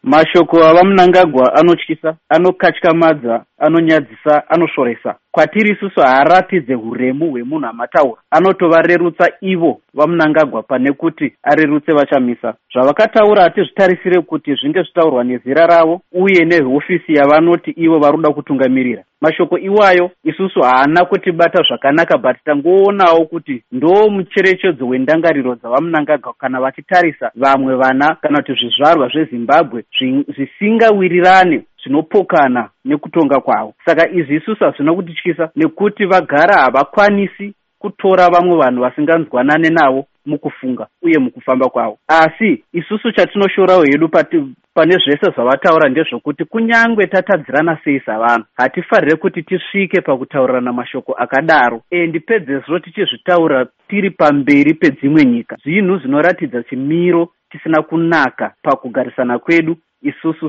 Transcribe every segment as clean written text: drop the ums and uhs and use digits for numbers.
Mashoko avaMnangagwa anotyisa, anokatyamadza, anonyadzisa, anosvoresa. Kwatiri isusu haaratidze huremu hwemunhu amataura. Anotovarerutsa ivo vaMnangagwa pane kuti arerutse vachamisa. Zvavakataura hatizvitarisire kuti zvinge zvitaurwa nezera ravo uye nehofisi yavanoti ivo varuda kutungamirira. Mashoko iwayo isusu haana kutibata zvakanaka, but tangoonawo kuti ndo mucherechedzo wendangariro dzavaMnangagwa kana vachitarisa vamwe vana kana kuti zvizvarwa zveZimbabwe zvisingawirirane zvinopokana nekutonga kwavo. Saka izvi isusu hazvina kutityisa nekuti vagara havakwanisi kutora vamwe vanhu vasinganzwanane navo mukufunga uye mukufamba kwavo. Asi isusu chatinoshorawo hedu pane zvese zvavataura ndezvokuti kunyangwe tatadzirana sei savanhu, hatifarire kuti tisvike pakutaurirana mashoko akadaro ndipedzezvo tichizvitaura tiri pamberi pedzimwe nyika. Zvinhu zvinoratidza chimiro chisina kunaka pakugarisana kwedu isusu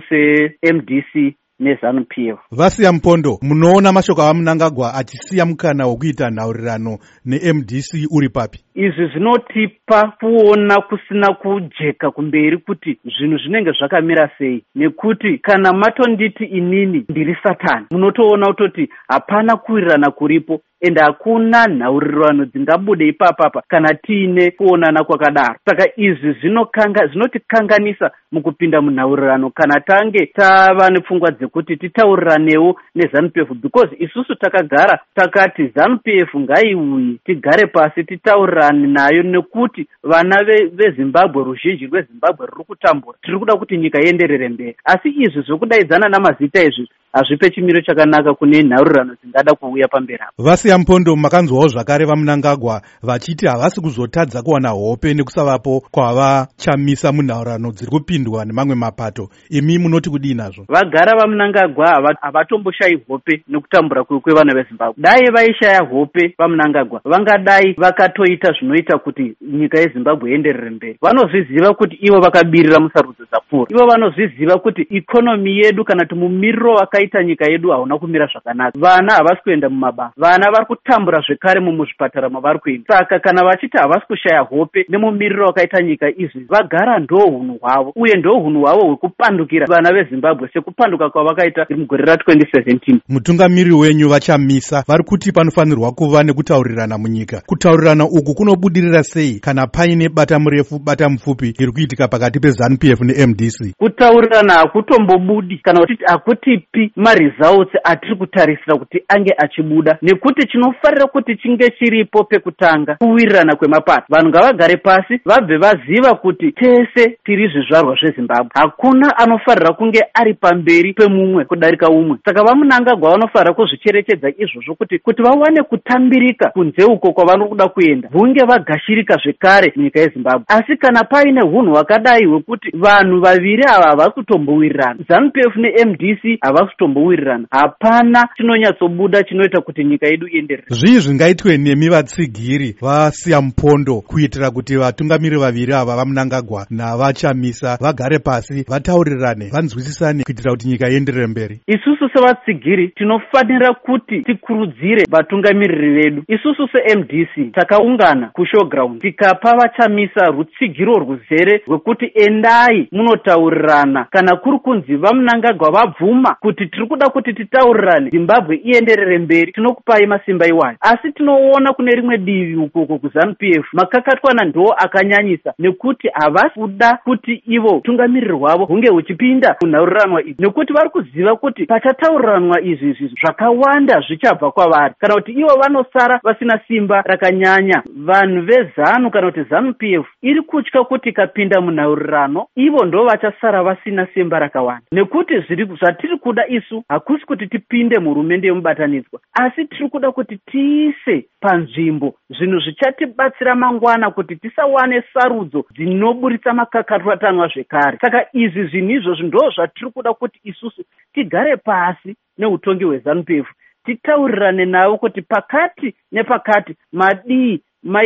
se-MDC neZANU-PF. Vasiya Mpondo, munoona mashoko avaMnangagwa achisiya mukana wokuita nhaurirano neMDC uri papi? Izvi zvinotipa kuona kusina kujeka kumberi kuti zvinhu zvinenge zvakamira sei, nekuti kana matonditi inini ndiri Satani, munotoona kutoti hapana kuwirirana kuripo ende hakuna nhaurirano dzingabude ipapapa kana tiine kuonana kwakadaro. Saka izvi zvinotikanganisa mukupinda munhaurirano kana tange tava nepfungwa dzekuti titauriranewo neZANU-PF, because isusu takagara takati ZANU-PF ngaiuye tigare pasi titaurirane nayo, nekuti vana veZimbabwe, ruzhinji rweZimbabwe ruri kutambura. Tiri kuda kuti nyika ienderere mberi, asi izvi zvokudaidzana namazita izvi hazvipe chimiro chakanaka kune nhaurirano dzingada kuuya pamberi apo. Vasiya Mpondo, makanzwawo zvakare vaMnangagwa vachiti havasi kuzotadza kuwana hope nekusavapo kwavachamisa munhaurirano dziri kupindwa nemamwe mapato. Imi munoti kudii nazvo? Vagara vaMnangagwa havatomboshayi hope nekutambura kwevana veZimbabwe. Dai vaishaya hope vaMnangagwa, vangadai vakatoita zvinoita kuti nyika yeZimbabwe ienderere mberi. Vanozviziva kuti ivo vakabirira musarudzo dzapfuura. Ivo vanozviziva kuti ikonomi yedu kana kuti mumiriro wakaita nyika yedu hauna kumira zvakanaka. Vana havasi kuenda mumabasa, vana vari kutambura zvekare muzvipatara mavari kuenda. Saka kana vachiti havasi kushaya hope nemumiriro wakaita nyika izvi, vagara ndo hunhu hwavo uye ndo hunhu hwavo hwekupandukira vana veZimbabwe sekupanduka kwavakaita mugore ra2017. Mutungamiriri wenyu vachamisa vari kuti panofanirwa kuva nekutaurirana munyika. Kutaurirana uku kunobudirira sei kana paine bata murefu bata mupfupi iri kuitika pakati peZANU-PF neMDC? Kutaurirana hakutombobudi kana kuti hakutipi maresults atiri kutarisira kuti ange achibuda, nekuti chinofarira kuti chinge chiripo pekutanga kuwirirana kwemapato. Vanhu ngavagare pasi vabve vaziva kuti tese tiri zvizvarwa zveZimbabwe, hakuna anofarira kunge ari pamberi pemumwe kudarika umwe. Saka vaMnangagwa vanofarira kuzvicherechedza izvozvo kuti vawane kutambirika kunze uko kwavari kuda kuenda, hunge vagashirika zvekare munyika yeZimbabwe. Asi kana paine hunhu hwakadai hwekuti vanhu vaviri ava havasi kutombowirirana, ZANU-PF neMDC havasi kutombowirirana, hapana chinonyatsobuda chinoita kuti nyika yedu ienderere. Zvii zvingaitwe nemi vatsigiri Vasiya Mpondo kuitira kuti vatungamiriri vaviri ava vaMnangagwa navachamisa vagare pasi vataurirane vanzwisisane kuitira kuti nyika ienderere mberi? Isusu sevatsigiri tinofanira kuti tikurudzire vatungamiriri vedu. Isusu seMDC takaungana kushowground tikapa vachamisa rutsigiro rwuzere rwekuti endai munotaurirana. Kana kuri kunzi vaMnangagwa vabvuma kuti tiri kuda kuti titaurirane Zimbabwe ienderere mberi, tinokupai masimba iwayo. Asi tinoona kune rimwe divi ukoko kuZANU-PF makakatwana ndo akanyanyisa, nekuti havasi kuda kuti ivo tungamiriri hwavo hunge huchipinda kunhaurirano izvi, nekuti vari kuziva kuti pachatauriranwa izvi zvakawanda zvichabva kwavari, kana kuti ivo vanosara vasina simba rakanyanya. Vanhu veZANU kana kuti ZANU-PF iri kutya kuti ikapinda munhaurirano ivo ndo vachasara vasina simba rakawanda, nekuti zvatiri kuda isu hakusi kuti tipinde muhurumende yemubatanidzwa, asi tiri kuda kuti tiise panzvimbo zvinhu zvichatibatsira mangwana kuti tisawane sarudzo dzinoburitsa makakatanwa zvekare. Saka izvi zvinhu izvozvo ndo zvatiri kuda kuti isusu tigare pasi neutongi hweZANU-PF titaurirane navo kuti pakati nepakati madii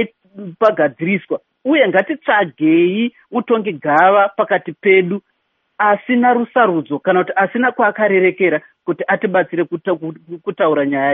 pagadziriswa, uye ngatitsvagei utongi gava pakati pedu asina rusarudzo kana kuti asina kwaakarerekera kuti atibatsire kutaura nyaya